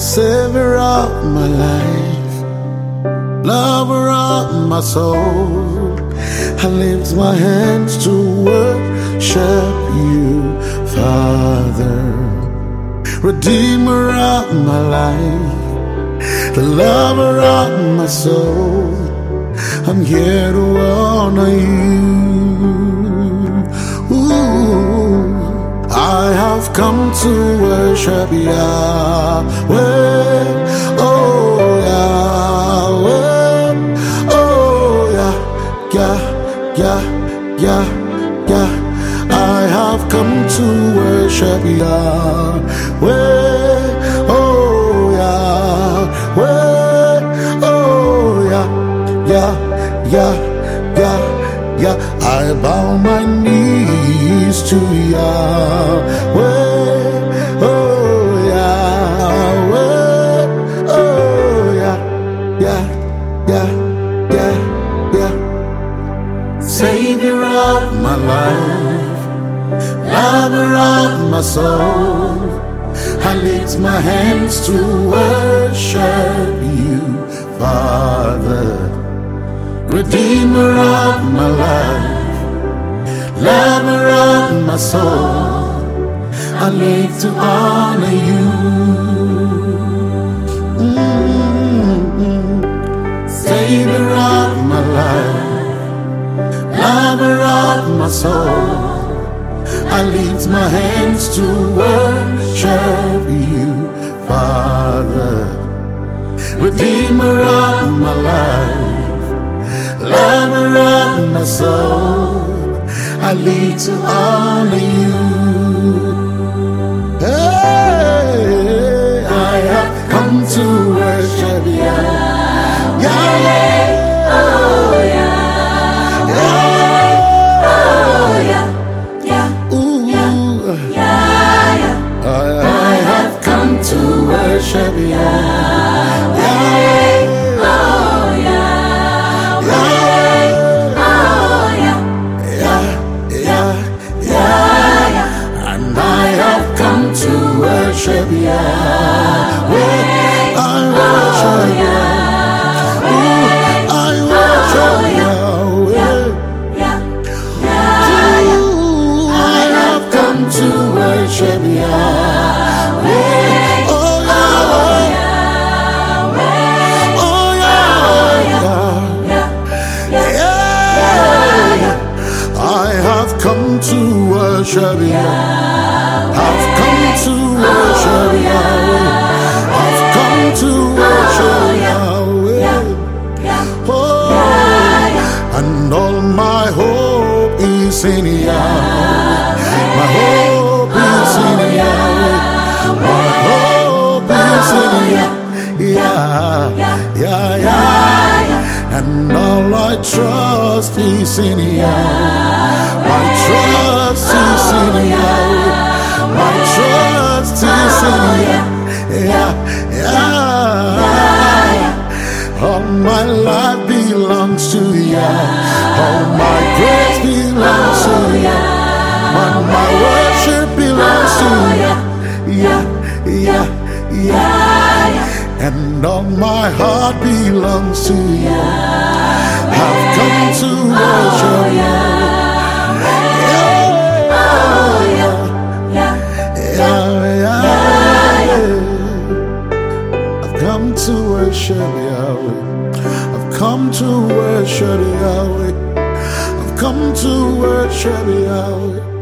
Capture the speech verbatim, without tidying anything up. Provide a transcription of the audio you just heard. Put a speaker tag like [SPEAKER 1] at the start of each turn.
[SPEAKER 1] Savior of my life, lover of my soul, I lift my hands to worship you, Father. Redeemer of my life, the lover of my soul, I'm here to honor you. Ooh, I have come to worship Yahweh. Oh, Yahweh. Oh, yeah, yeah, yeah, yeah, yeah. I have come to worship Yahweh. Oh, Yahweh. Oh, yeah, yeah, yeah, yeah, yeah. I bow my knees to Yahweh. Oh, Yahweh. Oh, yeah, yeah, yeah, yeah, yeah. Savior of my life, lover of my soul, I lift my hands to worship you, Father. Redeemer of my life, lover of my soul, I live to honor you. Mm-hmm. Savior of my life, lover of my soul, I lift my hands to worship you, Father. Redeemer of my life, lover of my soul, I live to honor you. Hey, I have come to worship you, Yahweh.
[SPEAKER 2] Oh, yeah. Yeah. Oh, yeah. Yeah.
[SPEAKER 1] Ooh,
[SPEAKER 2] Yeah. Yeah.
[SPEAKER 1] I, I have come to worship you, Yahweh. Worship Yahweh, I worship Yahweh, I worship Yahweh. Ooh, I have come to worship Yahweh. Oh Yahweh, oh Yahweh, yeah. I have come to worship Yahweh. I've come to worship Yahweh. I've come to worship Yahweh. Oh, and all my hope is in Yahweh. My hope is in Yahweh. My hope is in Yahweh. Yeah, yeah, yeah. And all I trust is in Yahweh. My trust is in Yahweh. My trust is in you, yeah, yeah. All my life belongs to you. All my praise belongs to you. My, my worship belongs to you, yeah, yeah, yeah. And all my heart belongs to you. I've come to worship you. I've come to worship Yahweh. I've come to worship Yahweh. I've come to worship Yahweh.